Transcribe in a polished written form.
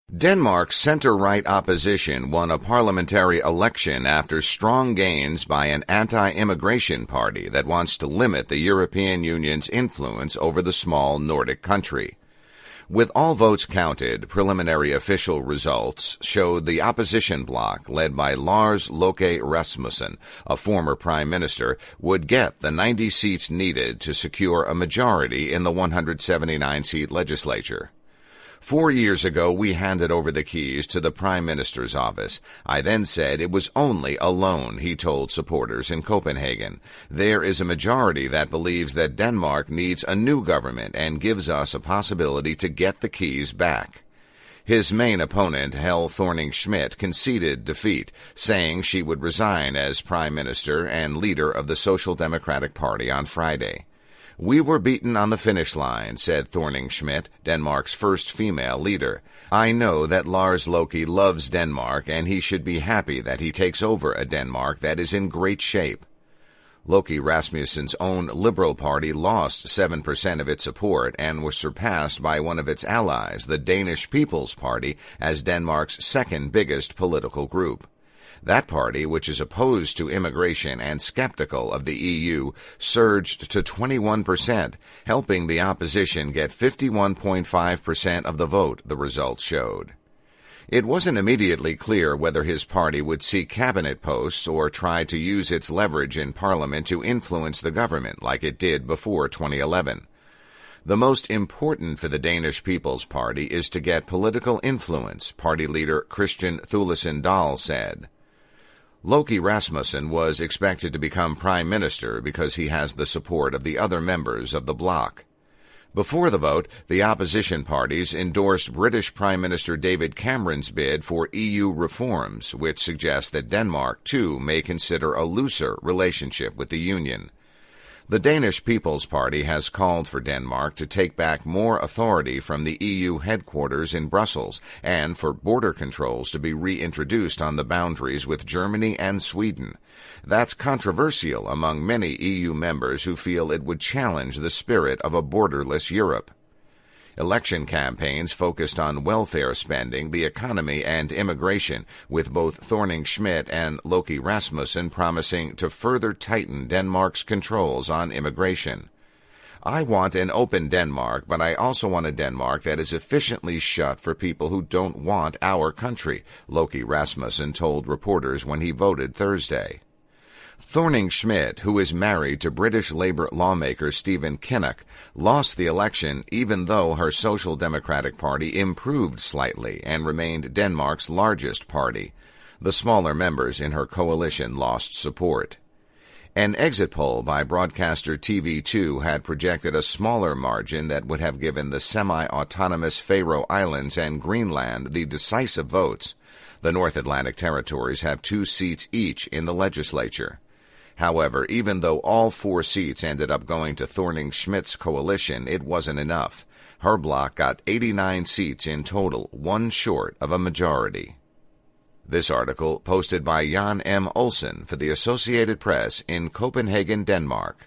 Denmark's center-right opposition won a parliamentary election after strong gains by an anti-immigration party that wants to limit the European Union's influence over the small Nordic country. With all votes counted, preliminary official results showed the opposition bloc, led by Lars Løkke Rasmussen, a former prime minister, would get the 90 seats needed to secure a majority in the 179-seat legislature. 4 years ago, we handed over the keys to the Prime Minister's office. I then said it was only a loan, he told supporters in Copenhagen. There is a majority that believes that Denmark needs a new government and gives us a possibility to get the keys back. His main opponent, Helle Thorning-Schmidt, conceded defeat, saying she would resign as Prime Minister and leader of the Social Democratic Party on Friday. We were beaten on the finish line, said Thorning-Schmidt, Denmark's first female leader. I know that Lars Løkke loves Denmark, and he should be happy that he takes over a Denmark that is in great shape. Løkke Rasmussen's own Liberal Party lost 7% of its support and was surpassed by one of its allies, the Danish People's Party, as Denmark's second biggest political group. That party, which is opposed to immigration and skeptical of the EU, surged to 21%, helping the opposition get 51.5% of the vote, the results showed. It wasn't immediately clear whether his party would seek cabinet posts or try to use its leverage in parliament to influence the government like it did before 2011. The most important for the Danish People's Party is to get political influence, party leader Kristian Thulesen Dahl said. Løkke Rasmussen was expected to become prime minister because he has the support of the other members of the bloc. Before the vote, the opposition parties endorsed British Prime Minister David Cameron's bid for EU reforms, which suggests that Denmark, too, may consider a looser relationship with the Union. The Danish People's Party has called for Denmark to take back more authority from the EU headquarters in Brussels and for border controls to be reintroduced on the boundaries with Germany and Sweden. That's controversial among many EU members who feel it would challenge the spirit of a borderless Europe. Election campaigns focused on welfare spending, the economy, and immigration, with both Thorning-Schmidt and Løkke Rasmussen promising to further tighten Denmark's controls on immigration. I want an open Denmark, but I also want a Denmark that is efficiently shut for people who don't want our country, Løkke Rasmussen told reporters when he voted Thursday. Thorning-Schmidt, who is married to British Labour lawmaker Stephen Kinnock, lost the election even though her Social Democratic Party improved slightly and remained Denmark's largest party. The smaller members in her coalition lost support. An exit poll by broadcaster TV2 had projected a smaller margin that would have given the semi-autonomous Faroe Islands and Greenland the decisive votes. The North Atlantic territories have 2 seats each in the legislature. However, even though all 4 seats ended up going to Thorning-Schmidt's coalition, it wasn't enough. Her bloc got 89 seats in total, 1 short of a majority. This article posted by Jan M. Olsen for the Associated Press in Copenhagen, Denmark.